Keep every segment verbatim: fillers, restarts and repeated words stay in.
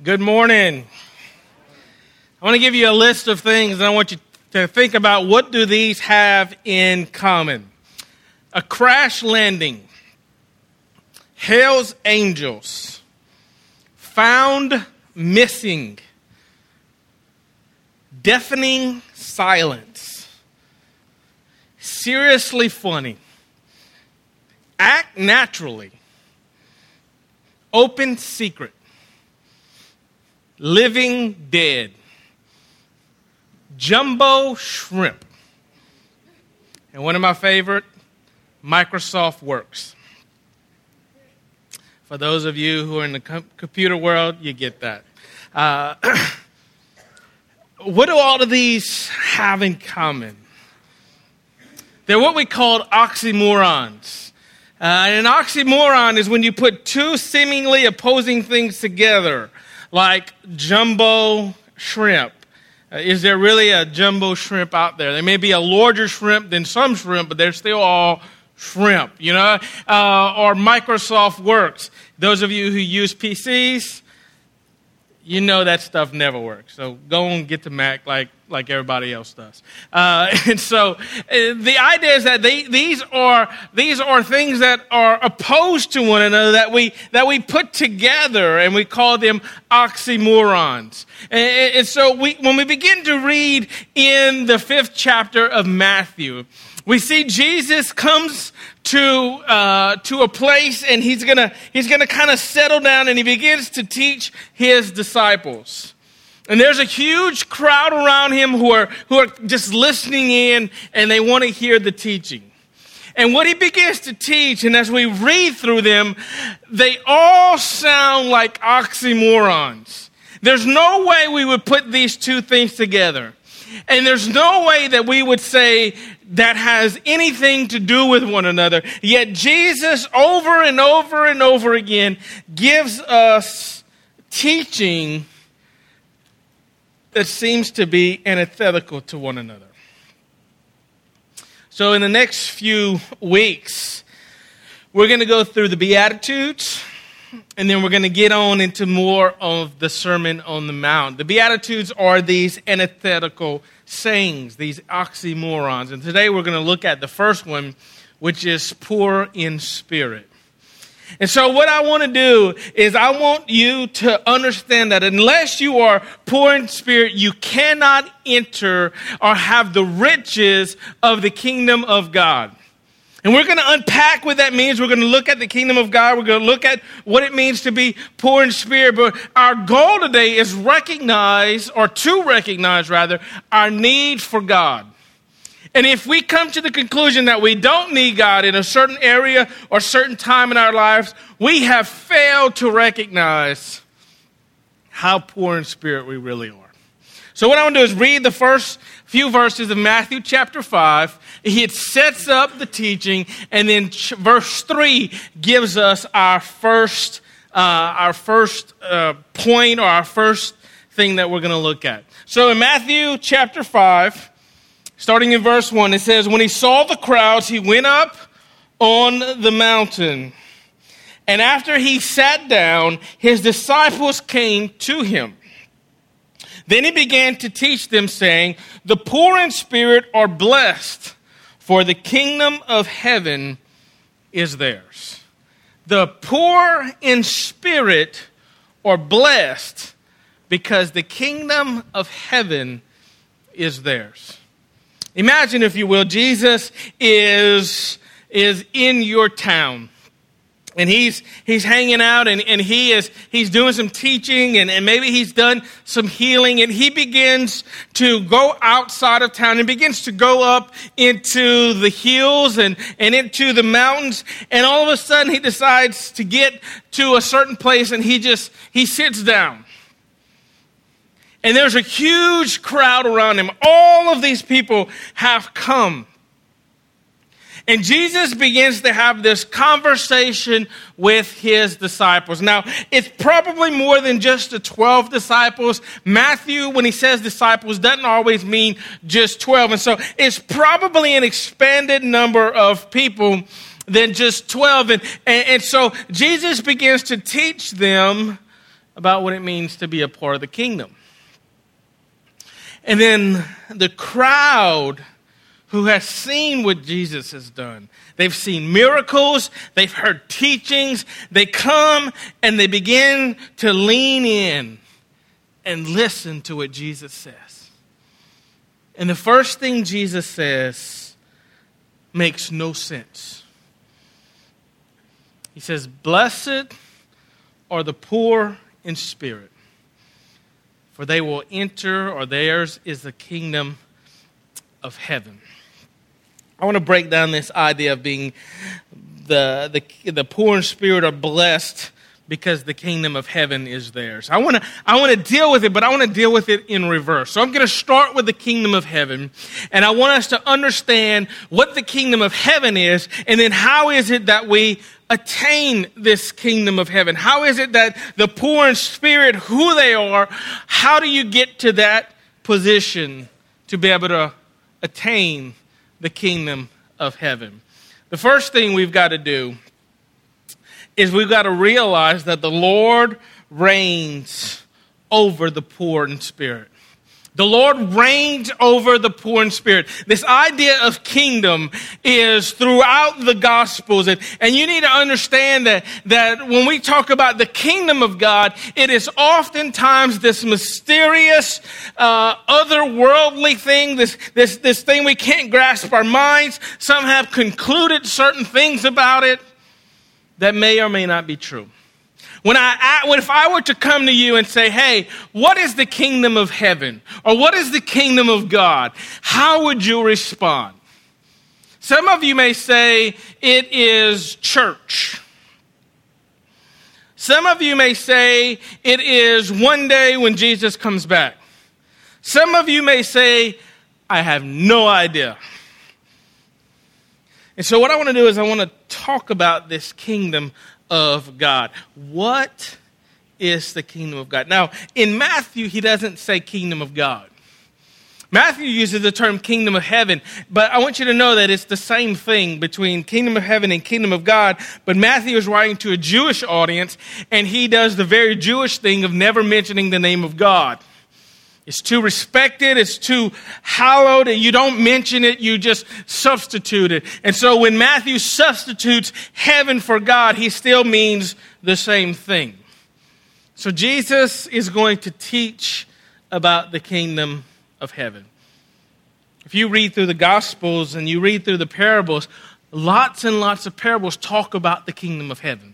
Good morning. I want to give you a list of things, and I want you to think about what do these have in common. A crash landing, Hell's Angels, found missing, deafening silence, seriously funny, act naturally, open secret, living dead, jumbo shrimp, and one of my favorite, Microsoft Works. For those of you who are in the com- computer world, you get that. Uh, what do all of these have in common? They're what we call oxymorons. Uh, and an oxymoron is when you put two seemingly opposing things together, like jumbo shrimp. Uh, is there really a jumbo shrimp out there? There may be a larger shrimp than some shrimp, but they're still all shrimp, you know? Uh, or Microsoft Works. Those of you who use P Cs, you know that stuff never works. So go and get the Mac like, like everybody else does. Uh, and so uh, the idea is that they, these are these are things that are opposed to one another that we that we put together, and we call them oxymorons. And, and so we when we begin to read in the fifth chapter of Matthew, we see Jesus comes to uh, to a place, and he's gonna he's gonna kind of settle down, and he begins to teach his disciples. And there's a huge crowd around him who are who are just listening in, and they want to hear the teaching. And what he begins to teach, and as we read through them, they all sound like oxymorons. There's no way we would put these two things together. And there's no way that we would say that has anything to do with one another. Yet Jesus, over and over and over again, gives us teaching that seems to be antithetical to one another. So in the next few weeks, we're going to go through the Beatitudes, and then we're going to get on into more of the Sermon on the Mount. The Beatitudes are these antithetical sayings, these oxymorons. And today we're going to look at the first one, which is poor in spirit. And so what I want to do is I want you to understand that unless you are poor in spirit, you cannot enter or have the riches of the kingdom of God. And we're going to unpack what that means. We're going to look at the kingdom of God. We're going to look at what it means to be poor in spirit. But our goal today is recognize, or to recognize rather, our need for God. And if we come to the conclusion that we don't need God in a certain area or certain time in our lives, we have failed to recognize how poor in spirit we really are. So what I want to do is read the first few verses of Matthew chapter five. It sets up the teaching, and then verse three gives us our first, uh, our first uh, point, or our first thing that we're going to look at. So in Matthew chapter five, starting in verse one, it says, "When he saw the crowds, he went up on the mountain. And after he sat down, his disciples came to him. Then he began to teach them, saying, 'The poor in spirit are blessed, for the kingdom of heaven is theirs.'" The poor in spirit are blessed because the kingdom of heaven is theirs. Imagine, if you will, Jesus is, is in your town. And he's he's hanging out, and, and he is he's doing some teaching, and, and maybe he's done some healing, and he begins to go outside of town and begins to go up into the hills and, and into the mountains, and all of a sudden he decides to get to a certain place, and he just he sits down. And there's a huge crowd around him. All of these people have come. And Jesus begins to have this conversation with his disciples. Now, it's probably more than just the twelve disciples. Matthew, when he says disciples, doesn't always mean just twelve. And so it's probably an expanded number of people than just twelve. And, and, and so Jesus begins to teach them about what it means to be a part of the kingdom. And then the crowd who has seen what Jesus has done. They've seen miracles, they've heard teachings, they come and they begin to lean in and listen to what Jesus says. And the first thing Jesus says makes no sense. He says, "Blessed are the poor in spirit, for they will enter," or theirs is the kingdom of heaven. I want to break down this idea of being the, the, the poor in spirit are blessed because the kingdom of heaven is theirs. I want to I want to deal with it, but I want to deal with it in reverse. So I'm going to start with the kingdom of heaven, and I want us to understand what the kingdom of heaven is, and then how is it that we attain this kingdom of heaven? How is it that the poor in spirit, who they are, how do you get to that position to be able to attain the kingdom of heaven? The first thing we've got to do is we've got to realize that the Lord reigns over the poor in spirit. The Lord reigns over the poor in spirit. This idea of kingdom is throughout the Gospels. And, and you need to understand that, that when we talk about the kingdom of God, it is oftentimes this mysterious, uh, otherworldly thing, this, this, this thing we can't grasp our minds. Some have concluded certain things about it that may or may not be true. When I, if I were to come to you and say, "Hey, what is the kingdom of heaven?" or "What is the kingdom of God?" how would you respond? Some of you may say it is church. Some of you may say it is one day when Jesus comes back. Some of you may say, "I have no idea." And so what I want to do is I want to talk about this kingdom of God. What is the kingdom of God? Now, in Matthew, he doesn't say kingdom of God. Matthew uses the term kingdom of heaven, but I want you to know that it's the same thing between kingdom of heaven and kingdom of God. But Matthew is writing to a Jewish audience, and he does the very Jewish thing of never mentioning the name of God. It's too respected, it's too hallowed, and you don't mention it, you just substitute it. And so when Matthew substitutes heaven for God, he still means the same thing. So Jesus is going to teach about the kingdom of heaven. If you read through the Gospels and you read through the parables, lots and lots of parables talk about the kingdom of heaven.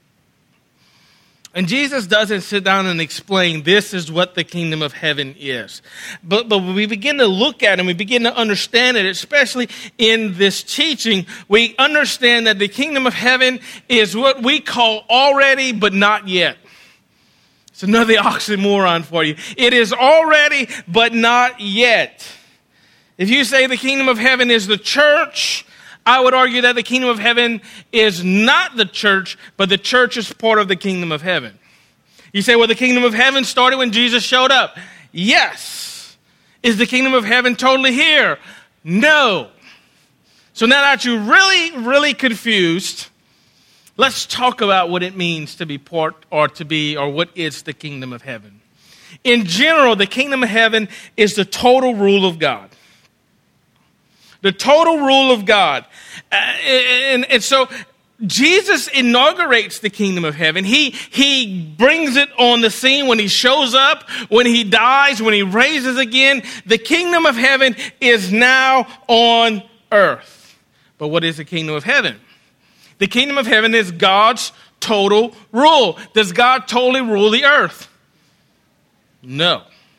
And Jesus doesn't sit down and explain this is what the kingdom of heaven is. But, but when we begin to look at it and we begin to understand it, especially in this teaching, we understand that the kingdom of heaven is what we call already but not yet. It's another oxymoron for you. It is already but not yet. If you say the kingdom of heaven is the church, I would argue that the kingdom of heaven is not the church, but the church is part of the kingdom of heaven. You say, well, the kingdom of heaven started when Jesus showed up. Yes. Is the kingdom of heaven totally here? No. So now that you're really, really confused, let's talk about what it means to be part or to be, or what is the kingdom of heaven. In general, the kingdom of heaven is the total rule of God. The total rule of God. Uh, and, and so Jesus inaugurates the kingdom of heaven. He, he brings it on the scene when he shows up, when he dies, when he raises again. The kingdom of heaven is now on earth. But what is the kingdom of heaven? The kingdom of heaven is God's total rule. Does God totally rule the earth? No.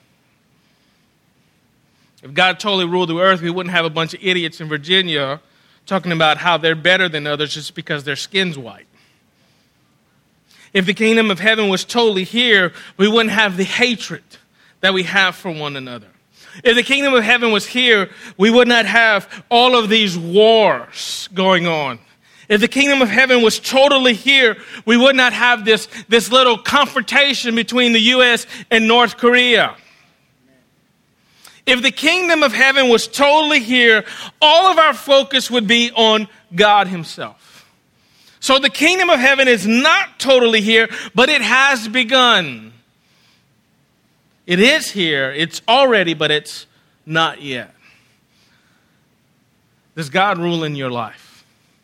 If God totally ruled the earth, we wouldn't have a bunch of idiots in Virginia talking about how they're better than others just because their skin's white. If the kingdom of heaven was totally here, we wouldn't have the hatred that we have for one another. If the kingdom of heaven was here, we would not have all of these wars going on. If the kingdom of heaven was totally here, we would not have this, this little confrontation between the U S and North Korea. If the kingdom of heaven was totally here, all of our focus would be on God himself. So the kingdom of heaven is not totally here, but it has begun. It is here. It's already, but it's not yet. Does God rule in your life?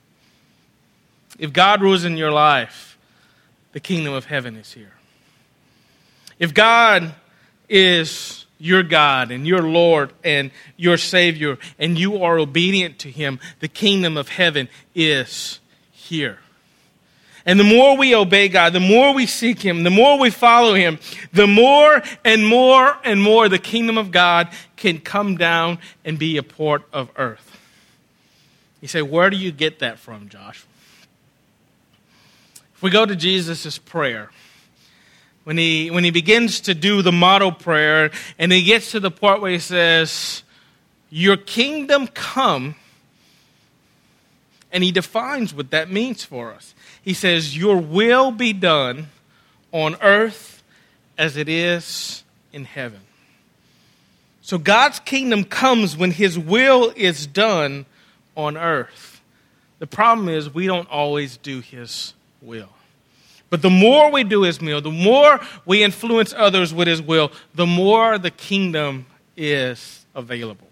If God rules in your life, the kingdom of heaven is here. If God is your God and your Lord and your Savior, and you are obedient to Him, the kingdom of heaven is here. And the more we obey God, the more we seek Him, the more we follow Him, the more and more and more the kingdom of God can come down and be a part of earth. You say, where do you get that from, Josh? If we go to Jesus' prayer, when he, when he begins to do the model prayer, and he gets to the part where he says, your kingdom come, and he defines what that means for us. He says, your will be done on earth as it is in heaven. So God's kingdom comes when His will is done on earth. The problem is we don't always do His will. But the more we do His will, the more we influence others with His will, the more the kingdom is available.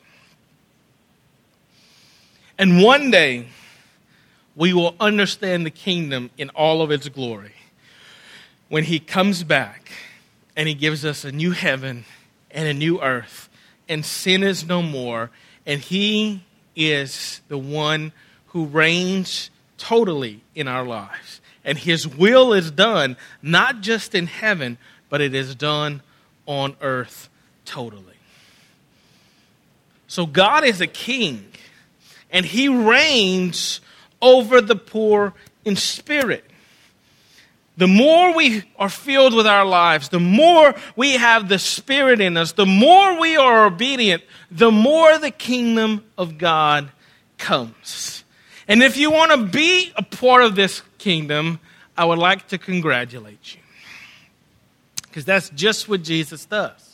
And one day, we will understand the kingdom in all of its glory when He comes back and He gives us a new heaven and a new earth, and sin is no more, and He is the one who reigns totally in our lives. And His will is done not just in heaven, but it is done on earth totally. So God is a king, and He reigns over the poor in spirit. The more we are filled with our lives, the more we have the Spirit in us, the more we are obedient, the more the kingdom of God comes. And if you want to be a part of this kingdom, I would like to congratulate you. Because that's just what Jesus does.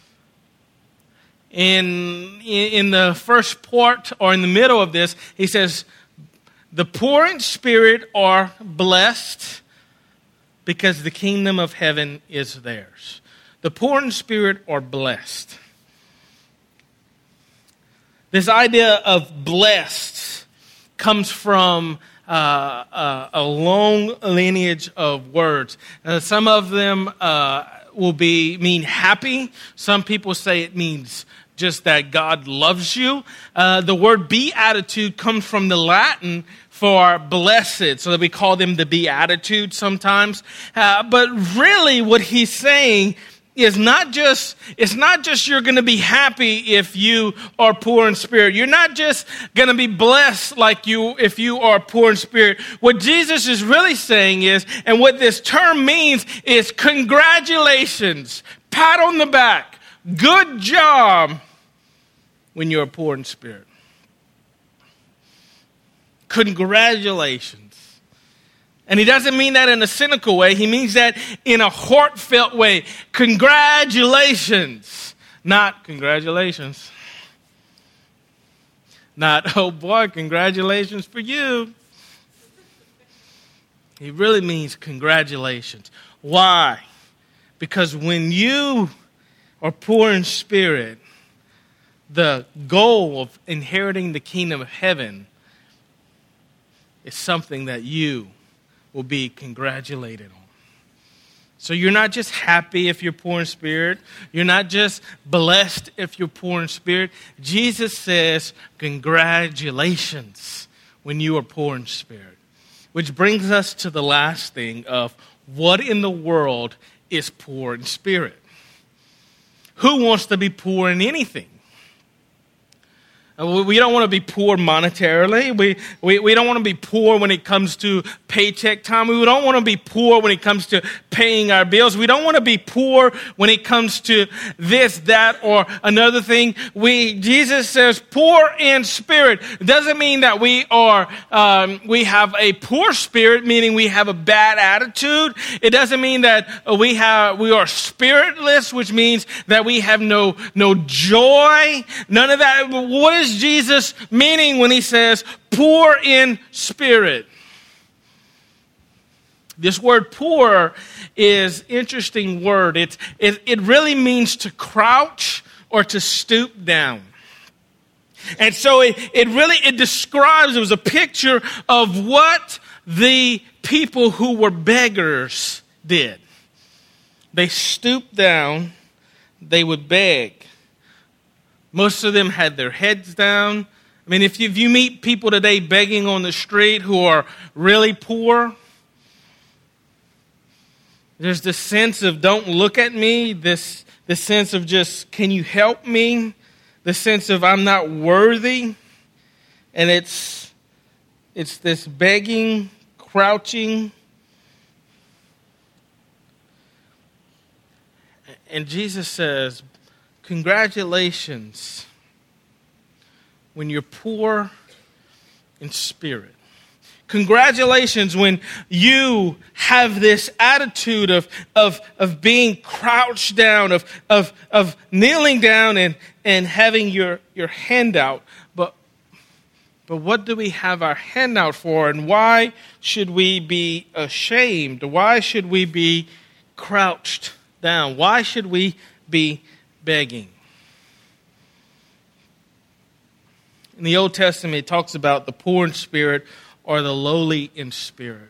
In, in the first part, or in the middle of this, He says, the poor in spirit are blessed because the kingdom of heaven is theirs. The poor in spirit are blessed. This idea of blessed comes from uh, uh, a long lineage of words. Uh, some of them uh, will be mean happy. Some people say it means just that God loves you. Uh, the word beatitude comes from the Latin for blessed, so that we call them the Beatitudes sometimes. Uh, but really what he's saying is not just, it's not just you're going to be happy if you are poor in spirit. You're not just going to be blessed like you if you are poor in spirit. What Jesus is really saying is, and what this term means is congratulations, pat on the back, good job when you're poor in spirit. Congratulations. And he doesn't mean that in a cynical way. He means that in a heartfelt way. Congratulations. Not congratulations. Not, oh boy, congratulations for you. He really means congratulations. Why? Because when you are poor in spirit, the goal of inheriting the kingdom of heaven is something that you will be congratulated on. So you're not just happy if you're poor in spirit. You're not just blessed if you're poor in spirit. Jesus says, congratulations when you are poor in spirit. Which brings us to the last thing of what in the world is poor in spirit? Who wants to be poor in anything? We don't want to be poor monetarily. We, we, we don't want to be poor when it comes to paycheck time. We don't want to be poor when it comes to paying our bills. We don't want to be poor when it comes to this, that, or another thing. We, Jesus says poor in spirit. It doesn't mean that we are, um, we have a poor spirit, meaning we have a bad attitude. It doesn't mean that we have, we are spiritless, which means that we have no, no joy. None of that. What is Jesus meaning when he says poor in spirit? This word poor is an interesting word. It's, it, it really means to crouch or to stoop down. And so it, it really, it describes, it was a picture of what the people who were beggars did. They stooped down, they would beg. Most of them had their heads down. I mean, if you, if you meet people today begging on the street who are really poor, there's this sense of don't look at me, this, this sense of just, can you help me? The sense of I'm not worthy. And it's, it's this begging, crouching. And Jesus says, congratulations when you're poor in spirit. Congratulations when you have this attitude of, of, of being crouched down, of, of, of kneeling down and, and having your, your hand out. But, but what do we have our hand out for? And why should we be ashamed? Why should we be crouched down? Why should we be begging? In the Old Testament, it talks about the poor in spirit or the lowly in spirit.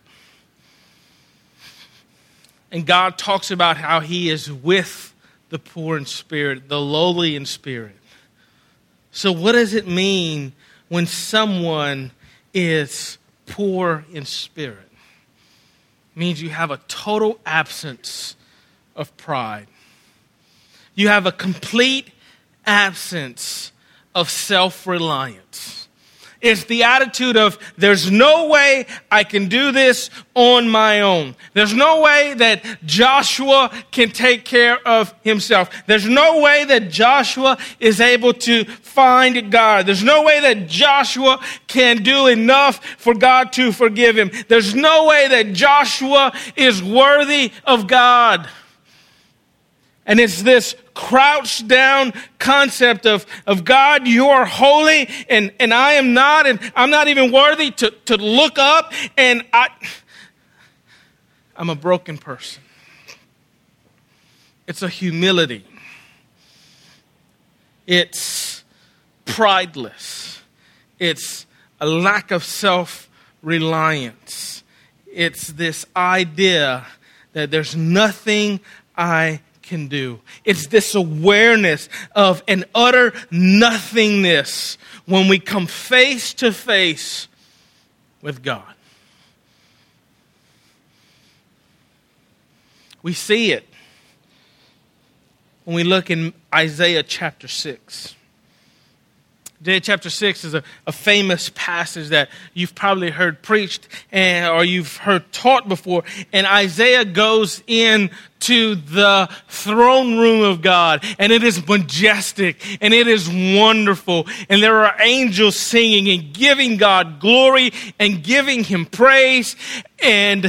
And God talks about how He is with the poor in spirit, the lowly in spirit. So what does it mean when someone is poor in spirit? It means you have a total absence of pride. You have a complete absence of self-reliance. It's the attitude of, there's no way I can do this on my own. There's no way that Joshua can take care of himself. There's no way that Joshua is able to find God. There's no way that Joshua can do enough for God to forgive him. There's no way that Joshua is worthy of God. And it's this crouched down concept of, of God, you are holy and, and I am not, and I'm not even worthy to, to look up, and I, I'm a broken person. It's a humility. It's prideless. It's a lack of self-reliance. It's this idea that there's nothing I can do. It's this awareness of an utter nothingness when we come face to face with God. We see it when we look in Isaiah chapter six. Isaiah chapter six is a, a famous passage that you've probably heard preached and, or you've heard taught before. And Isaiah goes in to the throne room of God, and it is majestic and it is wonderful. And there are angels singing and giving God glory and giving Him praise. And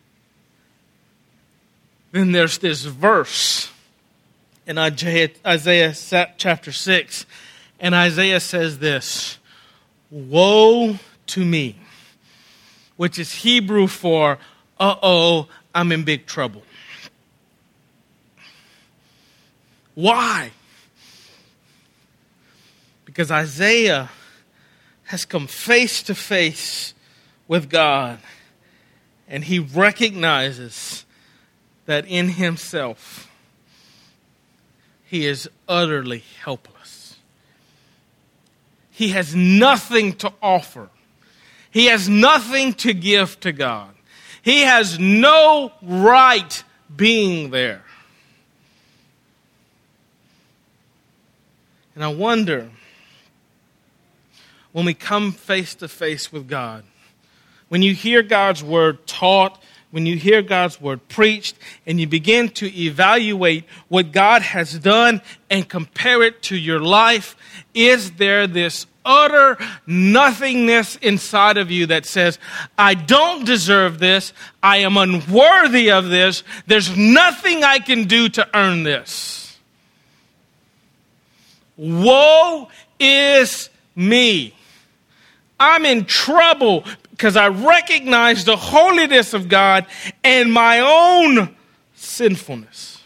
then there's this verse in Isaiah, Isaiah chapter six. And Isaiah says this, woe to me, which is Hebrew for, uh-oh, I'm in big trouble. Why? Because Isaiah has come face to face with God, and he recognizes that in himself, he is utterly helpless. He has nothing to offer. He has nothing to give to God. He has no right being there. And I wonder, when we come face to face with God, when you hear God's word taught, when you hear God's word preached, and you begin to evaluate what God has done and compare it to your life, is there this utter nothingness inside of you that says, I don't deserve this, I am unworthy of this, there's nothing I can do to earn this. Woe is me. I'm in trouble. because I recognize the holiness of God and my own sinfulness.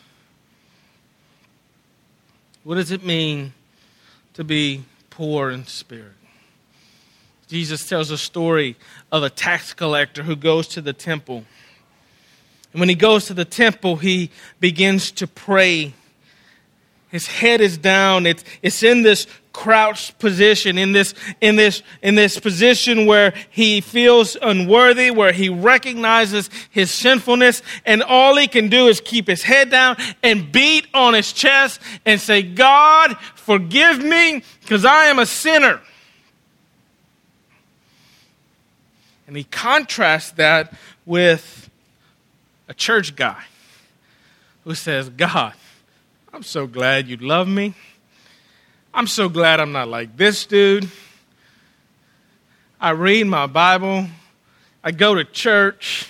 What does it mean to be poor in spirit? Jesus tells a story of a tax collector who goes to the temple. And when he goes to the temple, he begins to pray. His head is down. It's, it's in this crouched position, in this, in this, in this position where he feels unworthy, where he recognizes his sinfulness, and all he can do is keep his head down and beat on his chest and say, God, forgive me, because I am a sinner. And he contrasts that with a church guy who says, God, I'm so glad you love me. I'm so glad I'm not like this dude. I read my Bible. I go to church.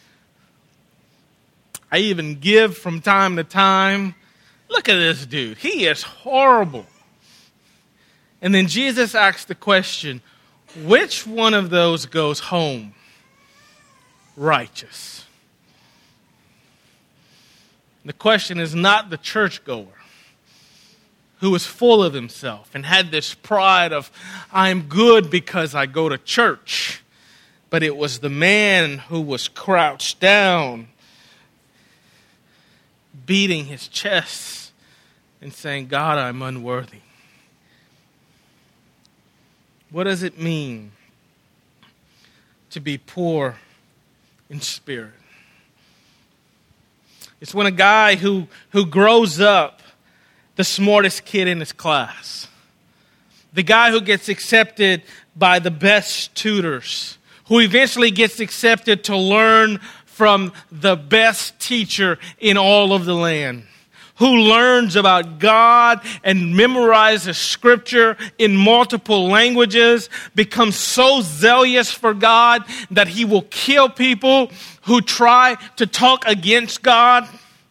I even give from time to time. Look at this dude. He is horrible. And then Jesus asks the question, which one of those goes home righteous? The question is not the churchgoer who was full of himself and had this pride of, I'm good because I go to church. But it was the man who was crouched down, beating his chest and saying, God, I'm unworthy. What does it mean to be poor in spirit? It's when a guy who, who grows up the smartest kid in his class, the guy who gets accepted by the best tutors, who eventually gets accepted to learn from the best teacher in all of the land, who learns about God and memorizes scripture in multiple languages, becomes so zealous for God that he will kill people who try to talk against God,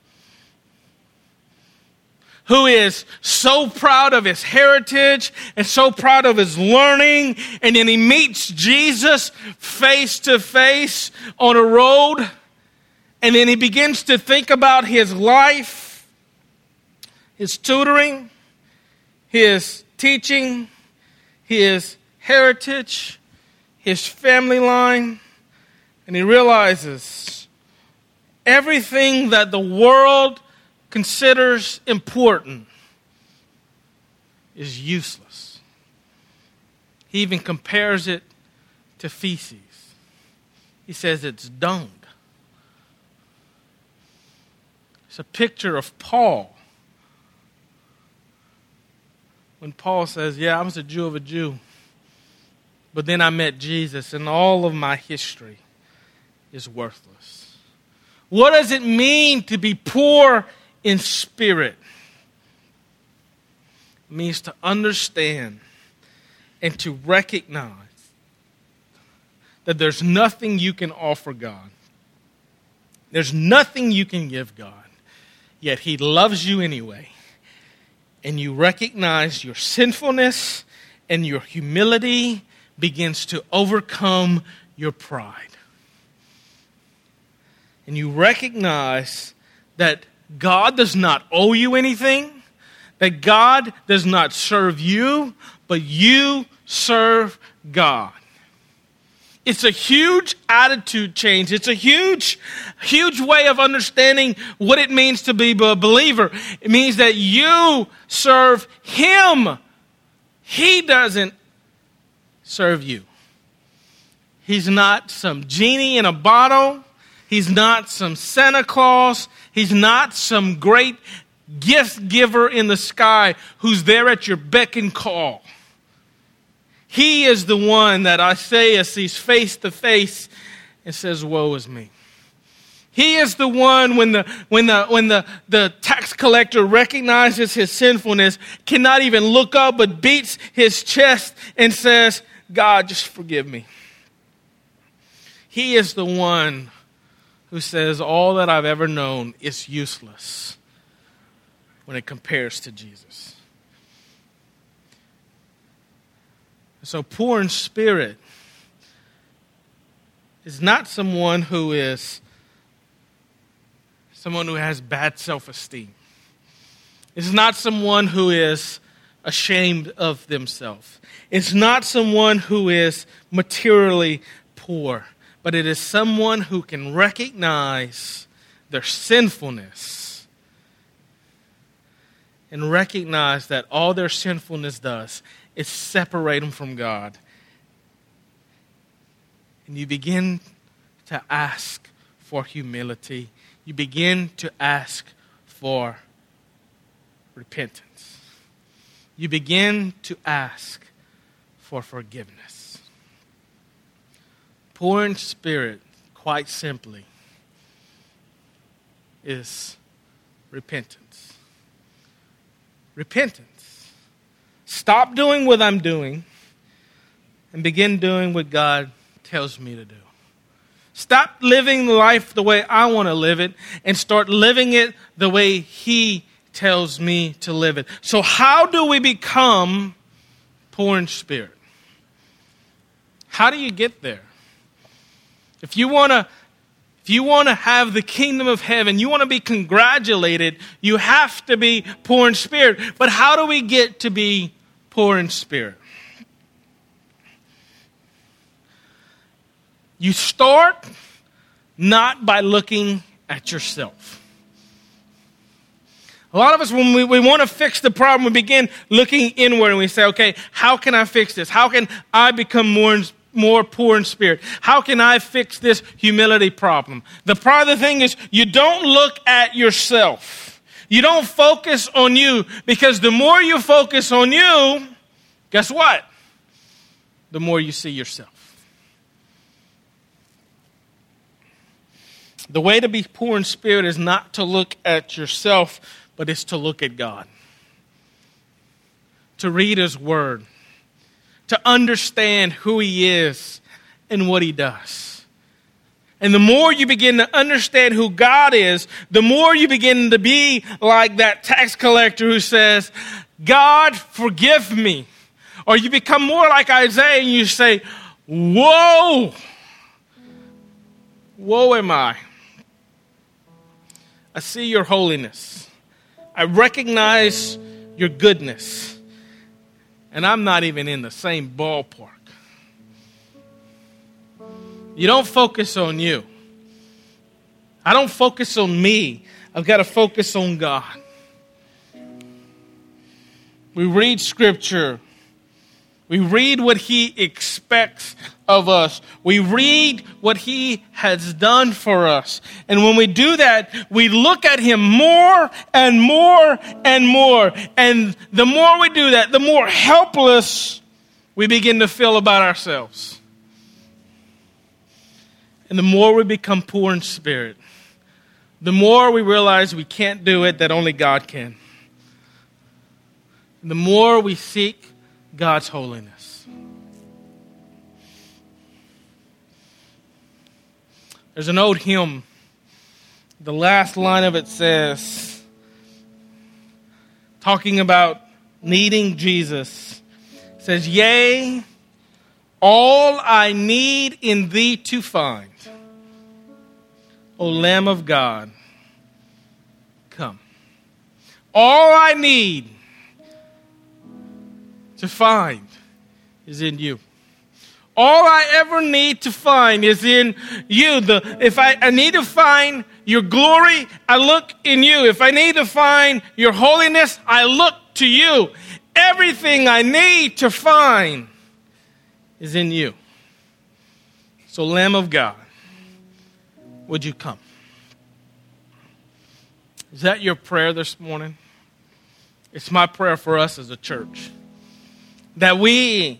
who is so proud of his heritage and so proud of his learning, and then he meets Jesus face to face on a road, and then he begins to think about his life, his tutoring, his teaching, his heritage, his family line, and he realizes everything that the world considers important is useless. He even compares it to feces. He says it's dung. It's a picture of Paul. When Paul says, yeah, I was a Jew of a Jew, but then I met Jesus, and all of my history is worthless. What does it mean to be poor in spirit? It means to understand and to recognize that there's nothing you can offer God. There's nothing you can give God. Yet he loves you anyway. And you recognize your sinfulness, and your humility begins to overcome your pride. And you recognize that God does not owe you anything, that God does not serve you, but you serve God. It's a huge attitude change. It's a huge, huge way of understanding what it means to be a believer. It means that you serve Him. He doesn't serve you. He's not some genie in a bottle. He's not some Santa Claus. He's not some great gift giver in the sky who's there at your beck and call. He is the one that Isaiah sees face to face and says, woe is me. He is the one when the when the when the, the tax collector recognizes his sinfulness, cannot even look up but beats his chest and says, God, just forgive me. He is the one who says all that I've ever known is useless when it compares to Jesus. So poor in spirit is not someone who is someone who has bad self-esteem. It's not someone who is ashamed of themselves. It's not someone who is materially poor, but it is someone who can recognize their sinfulness and recognize that all their sinfulness does is separate them from God. And you begin to ask for humility. You begin to ask for repentance. You begin to ask for forgiveness. Poor in spirit, quite simply, is repentance. Repentance. Stop doing what I'm doing and begin doing what God tells me to do. Stop living life the way I want to live it and start living it the way He tells me to live it. So how do we become poor in spirit? How do you get there? If you want to if you want to have the kingdom of heaven, you want to be congratulated, you have to be poor in spirit. But how do we get to be poor in spirit? You start not by looking at yourself. A lot of us, when we, we want to fix the problem, we begin looking inward and we say, okay, how can I fix this? How can I become more, more poor in spirit? How can I fix this humility problem? The part of the thing is you don't look at yourself. You don't focus on you, because the more you focus on you, guess what? The more you see yourself. The way to be poor in spirit is not to look at yourself, but it's to look at God. To read His Word. To understand who He is and what He does. And the more you begin to understand who God is, the more you begin to be like that tax collector who says, God, forgive me. Or you become more like Isaiah and you say, woe! Woe am I. I see your holiness. I recognize your goodness. And I'm not even in the same ballpark. You don't focus on you. I don't focus on me. I've got to focus on God. We read Scripture. We read what He expects of us. We read what He has done for us. And when we do that, we look at Him more and more and more. And the more we do that, the more helpless we begin to feel about ourselves. And the more we become poor in spirit, the more we realize we can't do it, that only God can. The more we seek God's holiness. There's an old hymn. The last line of it says, talking about needing Jesus, it says, yea, all I need in thee to find, O Lamb of God, come. All I need to find is in you. All I ever need to find is in you. The, if I, I need to find your glory, I look in you. If I need to find your holiness, I look to you. Everything I need to find is in you. So, Lamb of God, would you come? Is that your prayer this morning? It's my prayer for us as a church. That we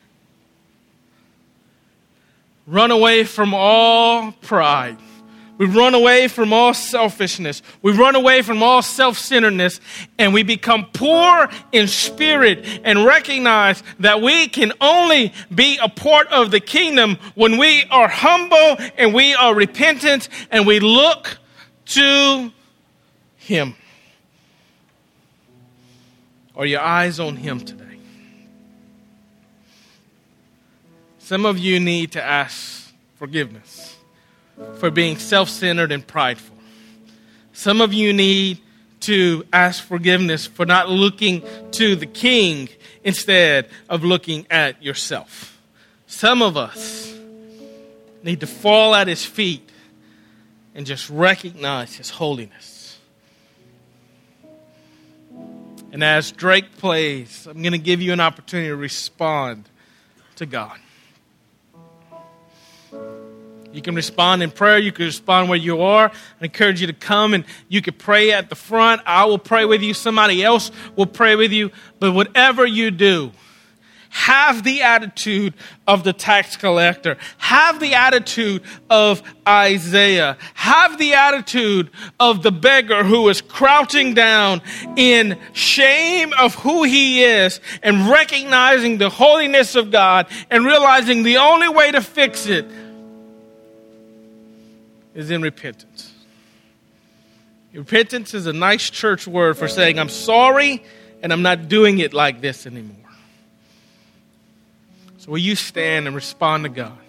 run away from all pride. We run away from all selfishness. We run away from all self-centeredness. And we become poor in spirit and recognize that we can only be a part of the kingdom when we are humble and we are repentant and we look to Him. Are your eyes on Him today? Some of you need to ask forgiveness for being self-centered and prideful. Some of you need to ask forgiveness for not looking to the king instead of looking at yourself. Some of us need to fall at his feet and just recognize his holiness. And as Drake plays, I'm going to give you an opportunity to respond to God. You can respond in prayer. You can respond where you are. I encourage you to come and you can pray at the front. I will pray with you. Somebody else will pray with you. But whatever you do, have the attitude of the tax collector. Have the attitude of Isaiah. Have the attitude of the beggar who is crouching down in shame of who he is and recognizing the holiness of God and realizing the only way to fix it is in repentance. Repentance is a nice church word for saying, I'm sorry and I'm not doing it like this anymore. So will you stand and respond to God?